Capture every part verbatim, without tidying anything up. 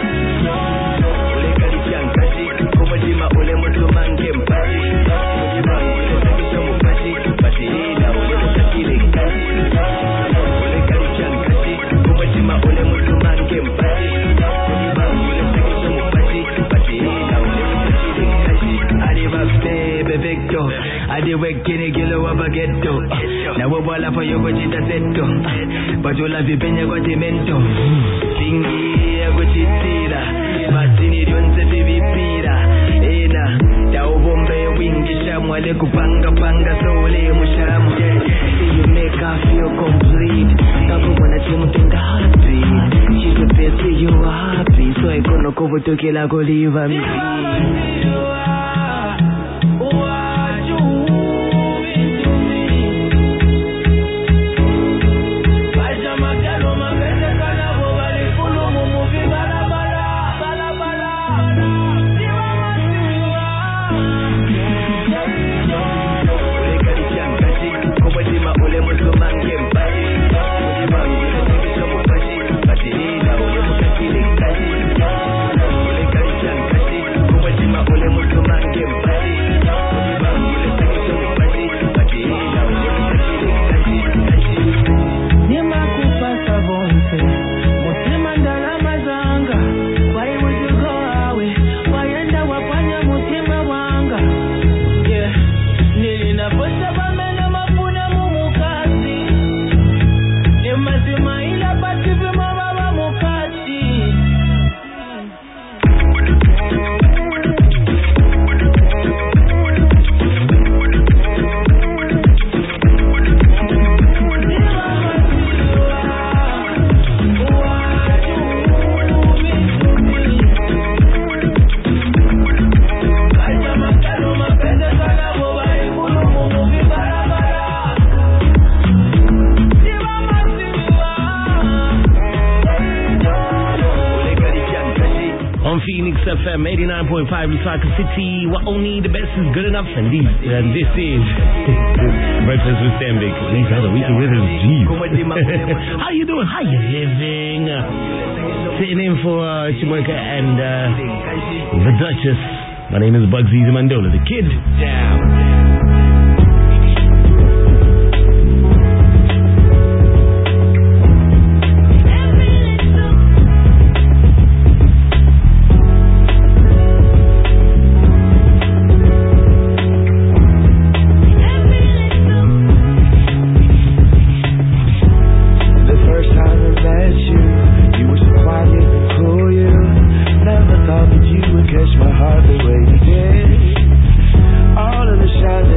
La Goliva mi eighty-nine point five Lusaka City. What only the best is good enough, and this, and this is Breakfast with Stambik. These are the weekly rhythms. Jeez. How you doing? How you living? Sitting in for uh, Chimoika and uh, the Duchess. My name is Bugsy Mandola, the kid. Down. All of the shots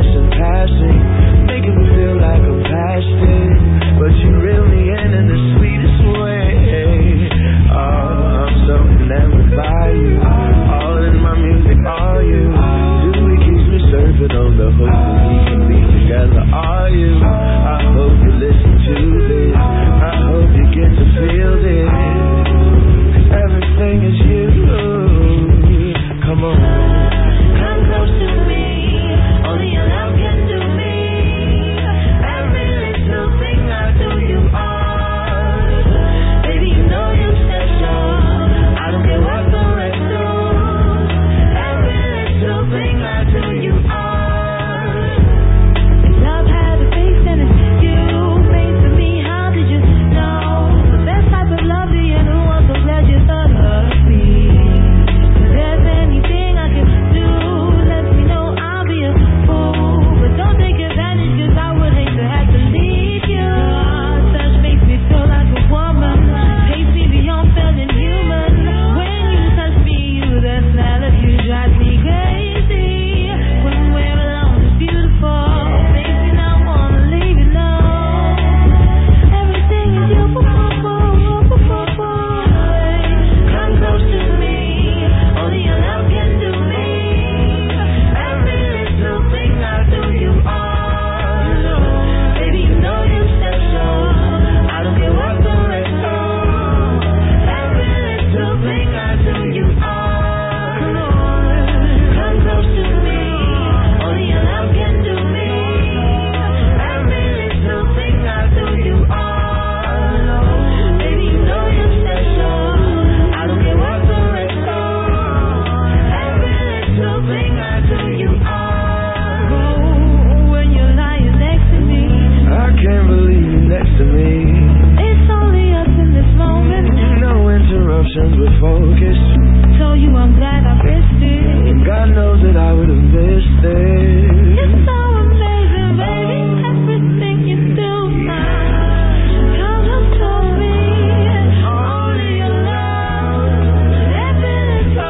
No interruptions with focus. Told you I'm glad I risked it. God knows that I would have missed it. You're so amazing, baby. Everything you do, come up to me. Only your love. Everything you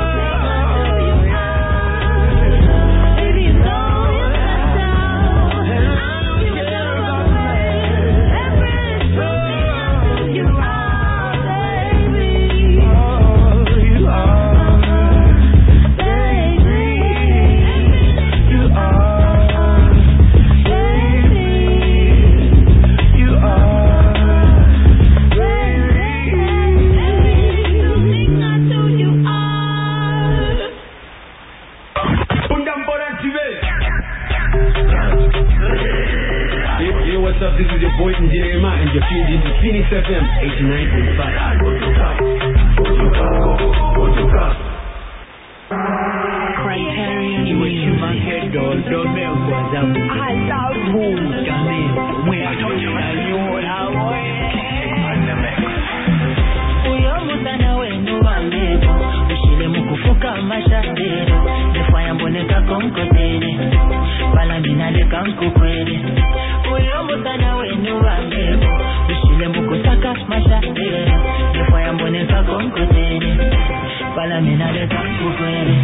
are. Baby, it's all you let down. I know you care about me. Everything you are, baby. Oh, you are, baby. You are, baby. You are, baby. Everything I do, you are. Pundam por activate. Yo, yo, what's up? This is your boy Jeremiah, and you're tuned into Phoenix F M eighty-nine point five. Criterion, you wish you might head doors, don't mail was up. I love who can live where I don't you and you how uyo mutana wenu wameko ushile mukufuka mashandero nifaya mboneka konkotere pala minaleka mkukwere uyo mutana wenu wameko ushile mukusaka mashandero nifaya mboneka konkotere pala minaleka mkukwere.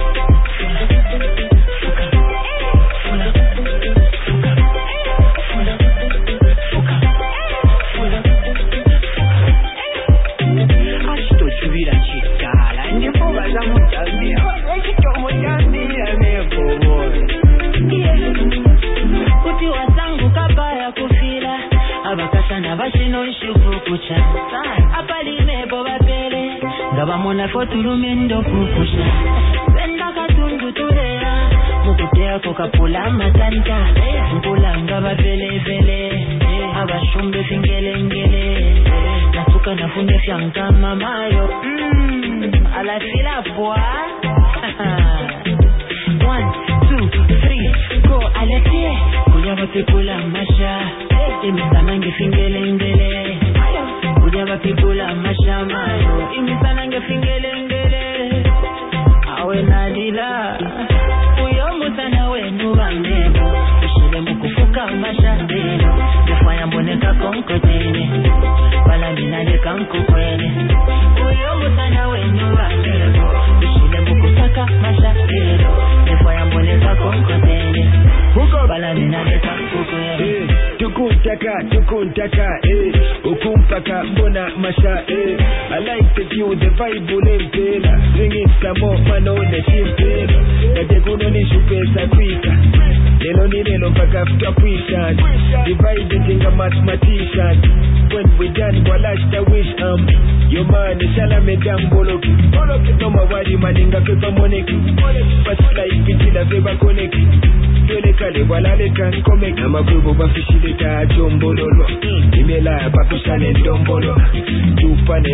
Ngabamona fotulumendo kukusha Benda katundu tulea Mukutea kokapula matanta Nkula ngaba vele vele Abashumbe fingele ngele Natuka nafunde fianka mamayo Mmm, ala fila poa One, two, three, go ala tie Kuja bati kula masha Imisana nge fingele ngele Kuja bati kula masha mayo Imisana nge fingele ngele Awe nadila Uyo mutana wenu bambebo Ushile mukufuka mashandelo Nefaya mboneka konkotene Pala minaleka mkukwene Uyo mutana wenu bambebo Ushile mukusaka mashandelo Nefaya mboneka konkotene Pala minaleka mkukwene Tukuntaka, tukuntaka, eh Ukumpaka, mbona masha, eh I like the view, the Bible impela Bring it some more, man on the shimpela Kate kuno ni shupesa kwika Lelo ni lelo mpaka after puissant Divide the thing a mathematician When we done, walash the wish, um Yo man, shala me damn boloki No mawari maninga pepa moneki Fast life, pitila veba koneki Yole kale, wala leka nkomeki Nama kwebo bafishile ta jombololo Imela, bakushale ndombolo Tupane